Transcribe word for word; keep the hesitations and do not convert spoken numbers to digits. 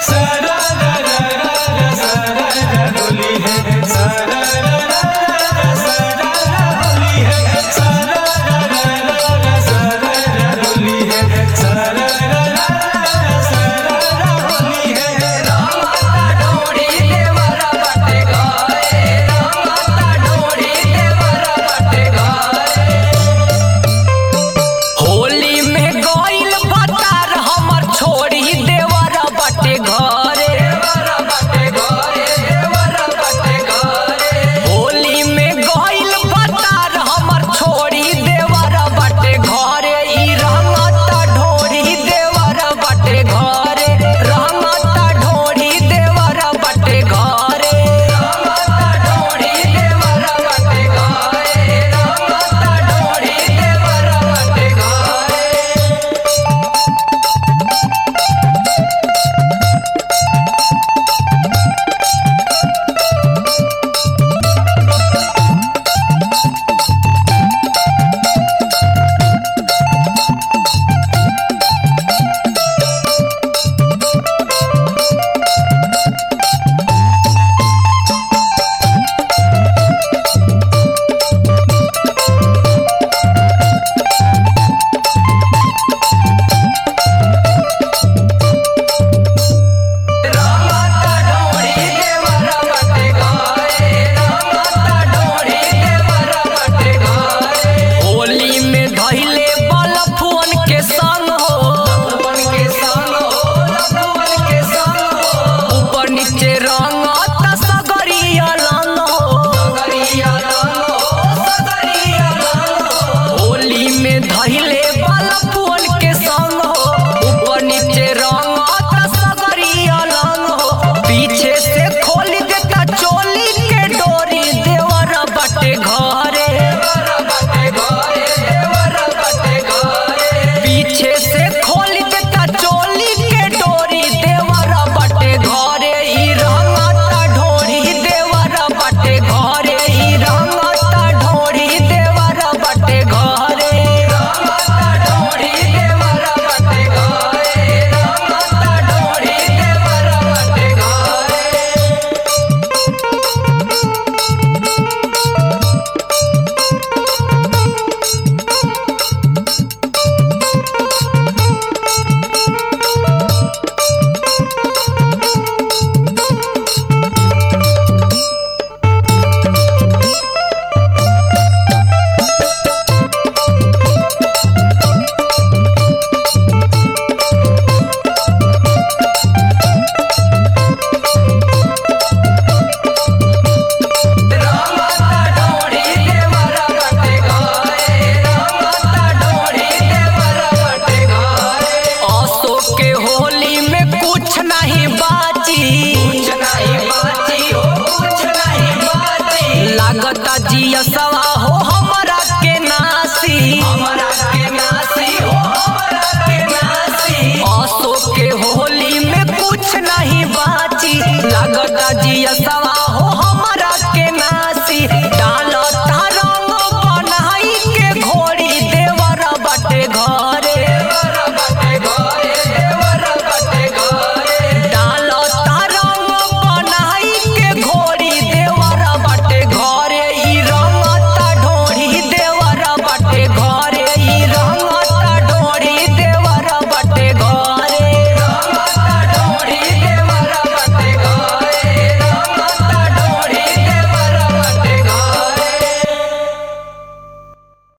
सारा रा रा रा सारा रा होली है, सारा रा रा रा सारा रा होली है, सारा रा रा रा सारा रा होली है, सारा रा रा सारा रा होली है। रामाता ढोड़ी देवरा बटे गाए, रामाता ढोड़ी देवरा बटे गाए। होली में गइल भतार हमर छोड़ी देवरा बटे घरे, देवरा बटे घरे, देवरा बटे घरे। होली में गइल भतार हमर छोड़ी देवरा बटे घरे, ई रामाता ढोड़ी देवरा बटे घरे, रामाता ढोड़ी देवरा बटे घरे, रामाता ढोड़ी देवरा बटे घरे, रामाता ढोड़ी देवरा बटे घरे। रामाता ढोड़ी देवरा बटे गाए, रामाता ढोड़ी देवरा बटे गाए। होली में धइले बलफुअन के संग हो, लफुअन के संग हो, लफुअन के संग हो। ऊपर नीचे रंगत सगरिया रंग हो, सगरिया रंग हो, सगरिया रंग हो। होली में धइले बलफुअन के संग हो, ऊपर नीचे रंगत सगरिया रंग हो। पीछे से खोल देता चोली के डोरी देवरा बटे घरे, देवरा बटे घरे, देवरा बटे घरे। पीछे से खोल देता चोली के डोरी देवरा बटे घरे, ई रामाता ढोड़ी देवरा बटे घरे, ई रामाता ढोड़ी देवरा बटे घरे, रामाता ढोड़ी देवरा बटे घरे, रामाता ढोड़ी देवरा बटे घरे। रामाता ढोड़ी देवरा बटे गाए, रामाता ढोड़ी देवरा बटे गाए। अशोक के होली में कुछ नहीं बाची, कुछ नहीं बाची हो, कुछ नहीं बाची। लागता जिया सवा हो हमरा के नासी, हमरा के नासी हो, हमरा के नासी। अशोक के होली में कुछ नहीं बाची, लागता जिया सवा हो